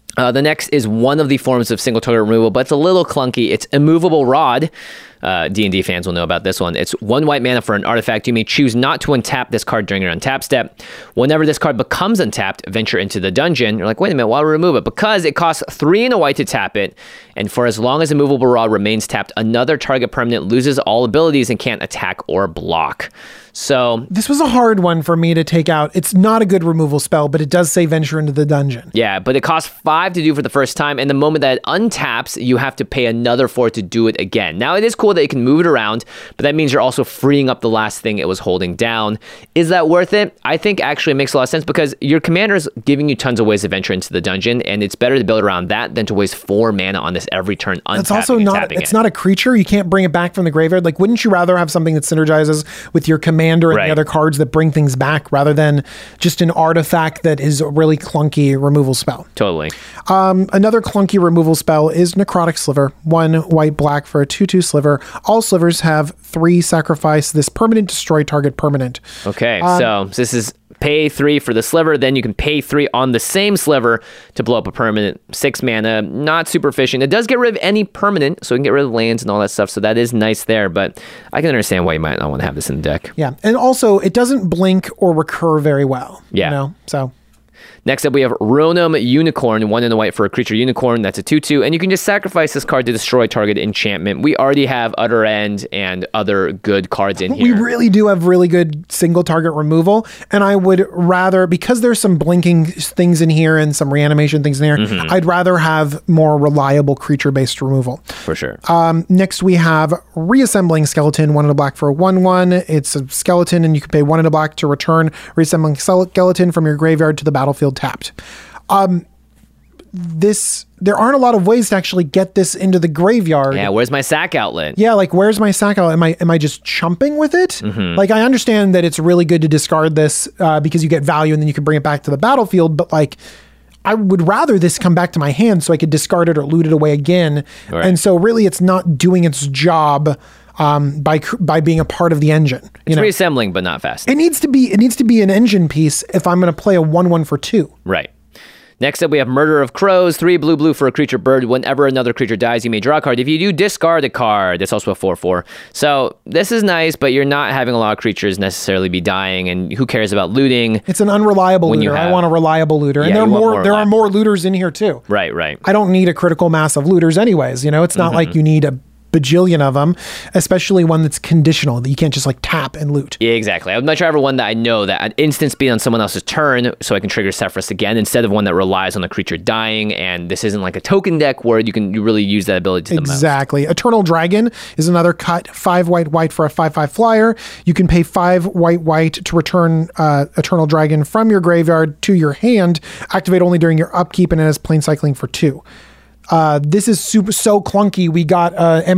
The next is one of the forms of single target removal, but it's a little clunky. It's Immovable Rod. D&D fans will know about this one. It's 1 white mana for an artifact. You may choose not to untap this card during your untap step. Whenever this card becomes untapped, venture into the dungeon. You're like, wait a minute, why remove it? Because it costs 3 and a white to tap it, and for as long as Immovable Rod remains tapped, another target permanent loses all abilities and can't attack or block. So this was a hard one for me to take out. It's not a good removal spell, but it does say venture into the dungeon. Yeah, but it costs 5 to do for the first time, and the moment that it untaps, you have to pay another 4 to do it again. Now, it is cool that you can move it around, but that means you're also freeing up the last thing it was holding down. Is that worth it? I think actually it makes a lot of sense because your commander's giving you tons of ways to venture into the dungeon, and it's better to build around that than to waste 4 mana on this every turn untapping. It's also not a creature. You can't bring it back from the graveyard. Like, wouldn't you rather have something that synergizes with your commander and the other cards that bring things back rather than just an artifact that is a really clunky removal spell? Totally. Another clunky removal spell is Necrotic Sliver. 1 white black for a 2/2 sliver. All slivers have 3 sacrifice this permanent, destroy target permanent. Okay, so this is pay 3 for the sliver, then you can pay 3 on the same sliver to blow up a permanent. 6 mana, not super efficient. It does get rid of any permanent, so we can get rid of lands and all that stuff, so that is nice there, but I can understand why you might not want to have this in the deck. Yeah, and also it doesn't blink or recur very well. Yeah. You know, so... Next up, we have Ronom Unicorn, 1 and a white for a creature unicorn. That's a 2/2, and you can just sacrifice this card to destroy target enchantment. We already have Utter End and other good cards in here. We really do have really good single target removal, and I would rather, because there's some blinking things in here and some reanimation things in here, I'd rather have more reliable creature-based removal. For sure. Next, we have Reassembling Skeleton, 1 and a black for a 1/1. It's a skeleton, and you can pay 1 and a black to return Reassembling Skeleton from your graveyard to the battlefield tapped. There aren't a lot of ways to actually get this into the graveyard. Yeah, where's my sack outlet? Yeah, like where's my sack outlet? Am I just chumping with it? Like, I understand that it's really good to discard this because you get value and then you can bring it back to the battlefield, but like, I would rather this come back to my hand so I could discard it or loot it away again. Right. And so really it's not doing its job by being a part of the engine. It's reassembling, but not fast. It needs to be an engine piece if I'm going to play a 1/1 for 2. Right. Next up, we have Murder of Crows, 3 blue for a creature bird. Whenever another creature dies, you may draw a card. If you do, discard a card. It's also a 4/4. So this is nice, but you're not having a lot of creatures necessarily be dying, and who cares about looting? It's an unreliable looter. I want a reliable looter. Yeah, and there are more looters in here too. Right. I don't need a critical mass of looters anyways. It's not like you need a bajillion of them, especially one that's conditional that you can't just like tap and loot. Yeah, exactly. I would much rather one that I know that an instant speed on someone else's turn so I can trigger Sephiroth again instead of one that relies on the creature dying, and this isn't like a token deck where you really use that ability to the most. Exactly. Eternal Dragon is another cut, 5 white for a 5/5 flyer. You can pay 5 white to return Eternal Dragon from your graveyard to your hand, activate only during your upkeep, and it has plain cycling for 2. This is so clunky. We got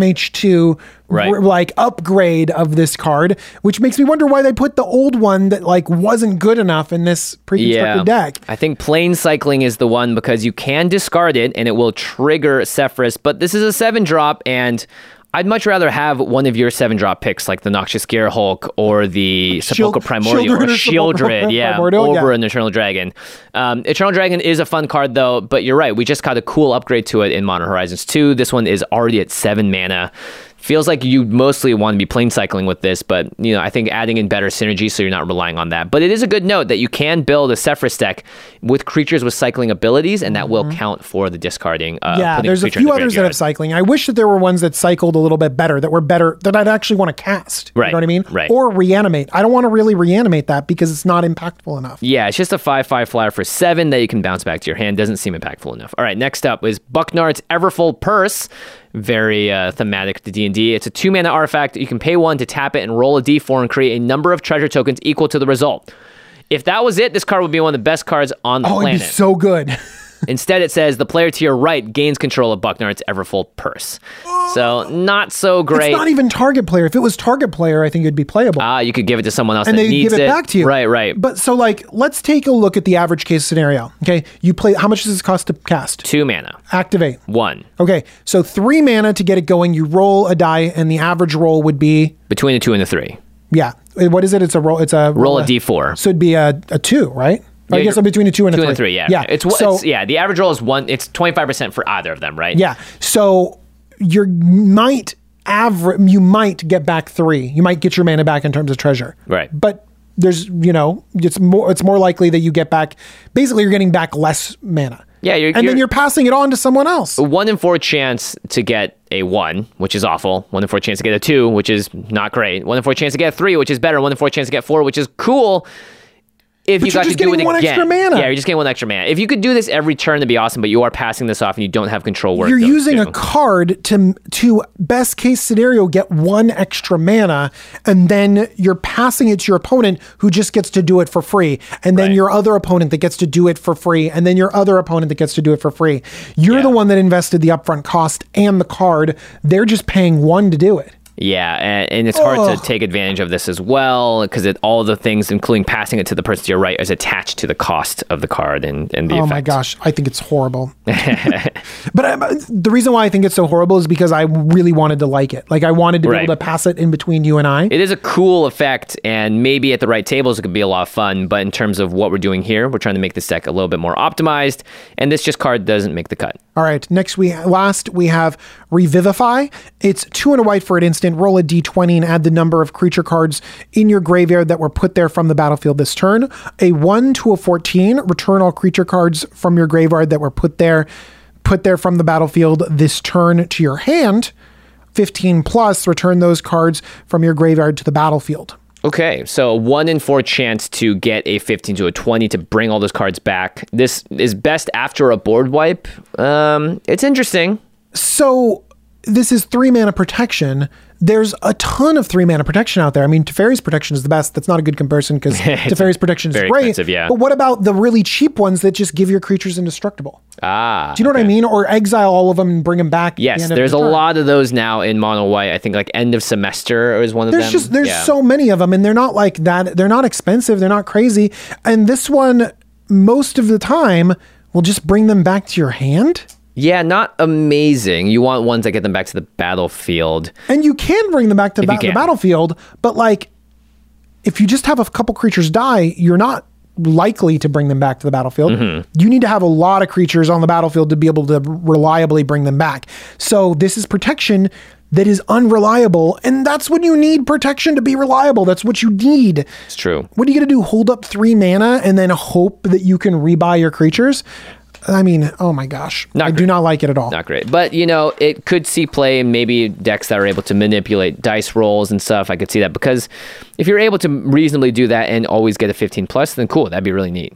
MH2 like upgrade of this card, which makes me wonder why they put the old one that like wasn't good enough in this pre-constructed deck. I think plain cycling is the one because you can discard it and it will trigger Sephiroth, but this is a 7-drop, and I'd much rather have one of your 7-drop picks, like the Noxious Gearhulk or the Sepulchral Primordial or Shieldred, over an Eternal Dragon. Eternal Dragon is a fun card, though, but you're right. We just got a cool upgrade to it in Modern Horizons 2. This one is already at 7 mana. Feels like you mostly want to be plane cycling with this, but I think adding in better synergy so you're not relying on that. But it is a good note that you can build a Sephiroth deck with creatures with cycling abilities, and that will count for the discarding. There's a few others that have cycling. I wish that there were ones that cycled a little bit better, that I'd actually want to cast. Right. You know what I mean? Right. Or reanimate. I don't want to really reanimate that because it's not impactful enough. Yeah, it's just a 5/5 flyer for 7 that you can bounce back to your hand. Doesn't seem impactful enough. All right, next up is Bucknard's Everfull Purse. Very thematic to D&D. It's a 2-mana artifact. You can pay 1 to tap it and roll a d4 and create a number of treasure tokens equal to the result. If that was it, this card would be one of the best cards on the planet. It'd be so good. Instead, it says the player to your right gains control of Bucknard's Everfull Purse. So, not so great. It's not even target player. If it was target player, I think it'd be playable. You could give it to someone else and that they needs give it back to you. Right. But so, let's take a look at the average case scenario. Okay, you play. How much does this cost to cast? 2 mana. Activate. 1. Okay, so 3 mana to get it going. You roll a die, and the average roll would be between a 2 and a 3. Yeah. What is it? It's a roll. It's a roll a d4. So it'd be a 2, right? I guess between a 2 and a 3. 2 and a 3, yeah. Yeah. The average roll is 1. It's 25% for either of them, right? Yeah. So you might get back 3. You might get your mana back in terms of treasure. Right. But there's, it's more likely that you get back, basically you're getting back less mana. Yeah, then you're passing it on to someone else. 1 in 4 chance to get a 1, which is awful. 1 in 4 chance to get a 2, which is not great. 1 in 4 chance to get a 3, which is better. 1 in 4 chance to get 4, which is cool. If you got to do it again, extra mana. Yeah, you're just getting 1 extra mana. If you could do this every turn, that'd be awesome. But you are passing this off, and you don't have control where you're using a card to best case scenario get 1 extra mana, and then you're passing it to your opponent who just gets to do it for free, and then your other opponent that gets to do it for free, and then your other opponent that gets to do it for free. You're the one that invested the upfront cost and the card. They're just paying 1 to do it. Yeah, and it's hard to take advantage of this as well, because all the things, including passing it to the person to your right, is attached to the cost of the card and the effect. Oh my gosh, I think it's horrible. But the reason why I think it's so horrible is because I really wanted to like it. Like, I wanted to be able to pass it in between you and I. It is a cool effect, and maybe at the right tables it could be a lot of fun, but in terms of what we're doing here, we're trying to make this deck a little bit more optimized, and this card doesn't make the cut. All right, next we have Revivify. It's 2 and a white for an instant. Roll a d20 and add the number of creature cards in your graveyard that were put there from the battlefield this turn. A 1 to a 14, return all creature cards from your graveyard that were put there from the battlefield this turn to your hand. 15 plus, return those cards from your graveyard to the battlefield. Okay, so a 1 in 4 chance to get a 15 to a 20 to bring all those cards back. This is best after a board wipe. It's interesting. So this is 3 mana protection. There's a ton of 3 mana protection out there. I mean, Teferi's protection is the best. That's not a good comparison because Teferi's protection is very great. expensive, yeah. But what about the really cheap ones that just give your creatures indestructible? Do you know what I mean? Or exile all of them and bring them back. Yes, there's a lot of those now in Mono White. I think like End of Semester is one of them. There's so many of them, and they're not like that. They're not expensive. They're not crazy. And this one, most of the time, will just bring them back to your hand. Yeah, not amazing. You want ones that get them back to the battlefield. And you can bring them back to the battlefield, but like, if you just have a couple creatures die, you're not likely to bring them back to the battlefield. Mm-hmm. You need to have a lot of creatures on the battlefield to be able to reliably bring them back. So this is protection that is unreliable, and that's when you need protection to be reliable. That's what you need. It's true. What are you going to do? Hold up 3 mana and then hope that you can rebuy your creatures? I mean, oh my gosh. I do not like it at all. Not great. But, it could see play in maybe decks that are able to manipulate dice rolls and stuff. I could see that, because if you're able to reasonably do that and always get a 15 plus, then cool. That'd be really neat.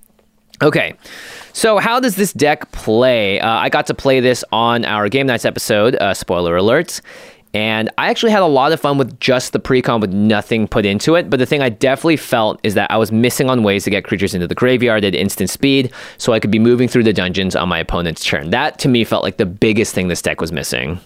Okay. So how does this deck play? I got to play this on our Game Nights episode, spoiler alerts. And I actually had a lot of fun with just the pre-con with nothing put into it. But the thing I definitely felt is that I was missing on ways to get creatures into the graveyard at instant speed, so I could be moving through the dungeons on my opponent's turn. That, to me, felt like the biggest thing this deck was missing.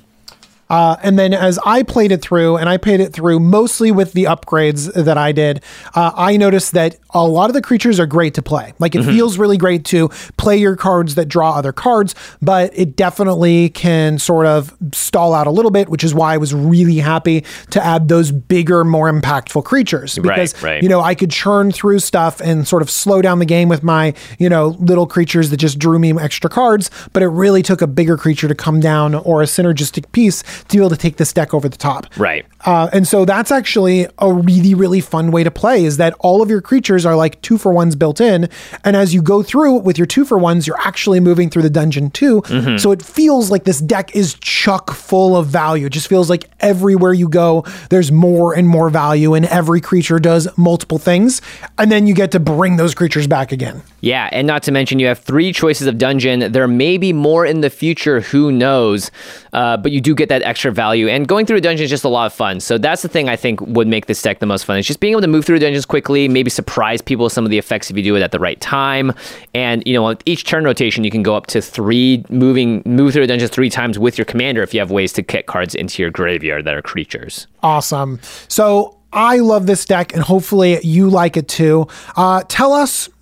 And then as I played it through, and I played it through mostly with the upgrades that I did, I noticed that a lot of the creatures are great to play. Like, it feels really great to play your cards that draw other cards, but it definitely can sort of stall out a little bit, which is why I was really happy to add those bigger, more impactful creatures. Because, I could churn through stuff and sort of slow down the game with my, little creatures that just drew me extra cards, but it really took a bigger creature to come down, or a synergistic piece to be able to take this deck over the top. Right. And so that's actually a really, really fun way to play, is that all of your creatures are like 2-for-1s built in. And as you go through with your 2-for-1s, you're actually moving through the dungeon too. Mm-hmm. So it feels like this deck is chock full of value. It just feels like everywhere you go, there's more and more value, and every creature does multiple things. And then you get to bring those creatures back again. Yeah, and not to mention you have 3 choices of dungeon. There may be more in the future, who knows? But you do get that extra value, and going through a dungeon is just a lot of fun. So that's the thing I think would make this deck the most fun. It's just being able to move through dungeons quickly, maybe surprise people with some of the effects if you do it at the right time. And with each turn rotation, you can go up to 3 move through a dungeon 3 times with your commander if you have ways to get cards into your graveyard that are creatures. Awesome. So I love this deck, and hopefully you like it too. Tell us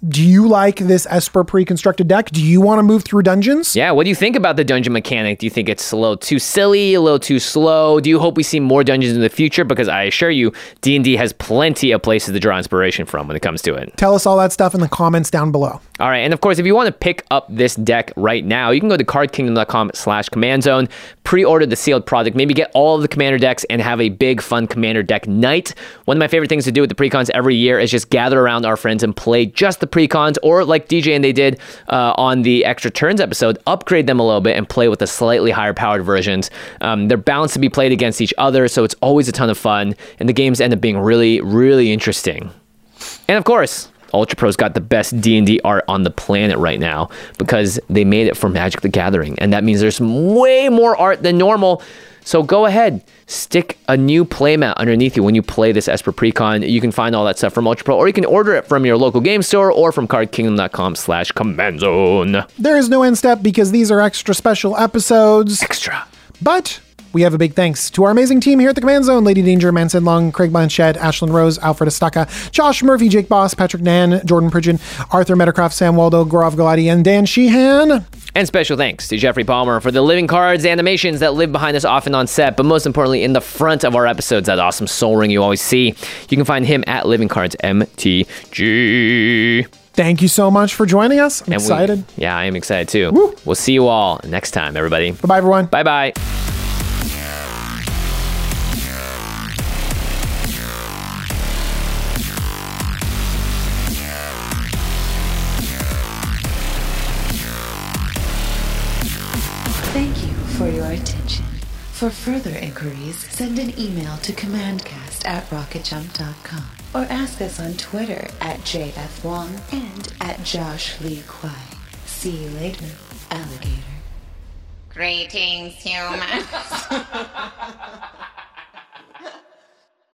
Do you like this Esper pre-constructed deck? Do you want to move through dungeons? Yeah, what do you think about the dungeon mechanic? Do you think it's a little too silly, a little too slow? Do you hope we see more dungeons in the future? Because I assure you, D&D has plenty of places to draw inspiration from when it comes to it. Tell us all that stuff in the comments down below. All right, and of course, if you want to pick up this deck right now, you can go to cardkingdom.com/command zone, pre-order the sealed product, maybe get all of the commander decks and have a big, fun commander deck night. One of my favorite things to do with the precons every year is just gather around our friends and play just the precons, or like DJ and they did on the Extra Turns episode, upgrade them a little bit and play with the slightly higher powered versions. They're balanced to be played against each other, so it's always a ton of fun, and the games end up being really, really interesting. And of course, Ultra Pro's got the best D&D art on the planet right now because they made it for Magic the Gathering, and that means there's way more art than normal. So go ahead, stick a new playmat underneath you when you play this Esper Precon. You can find all that stuff from Ultra Pro, or you can order it from your local game store or from cardkingdom.com/command zone. There is no end step because these are extra special episodes. Extra. But we have a big thanks to our amazing team here at the Command Zone: Lady Danger, Manson Long, Craig Blanchett, Ashlyn Rose, Alfred Estaka, Josh Murphy, Jake Boss, Patrick Nan, Jordan Pridgeon, Arthur Metacroft, Sam Waldo, Gaurav Galati, and Dan Sheehan. And special thanks to Jeffrey Palmer for the living cards animations that live behind us often on set, but most importantly in the front of our episodes, that awesome soul ring you always see. You can find him at Living Cards MTG. Thank you so much for joining us. I'm excited. Yeah, I am excited too. Woo. We'll see you all next time, everybody. Bye-bye, everyone. Bye-bye. Thank you for your attention. For further inquiries, send an email to commandcast@rocketjump.com or ask us on Twitter @JFWong and @JoshLeeQuai. See you later, alligator. Greetings, humans.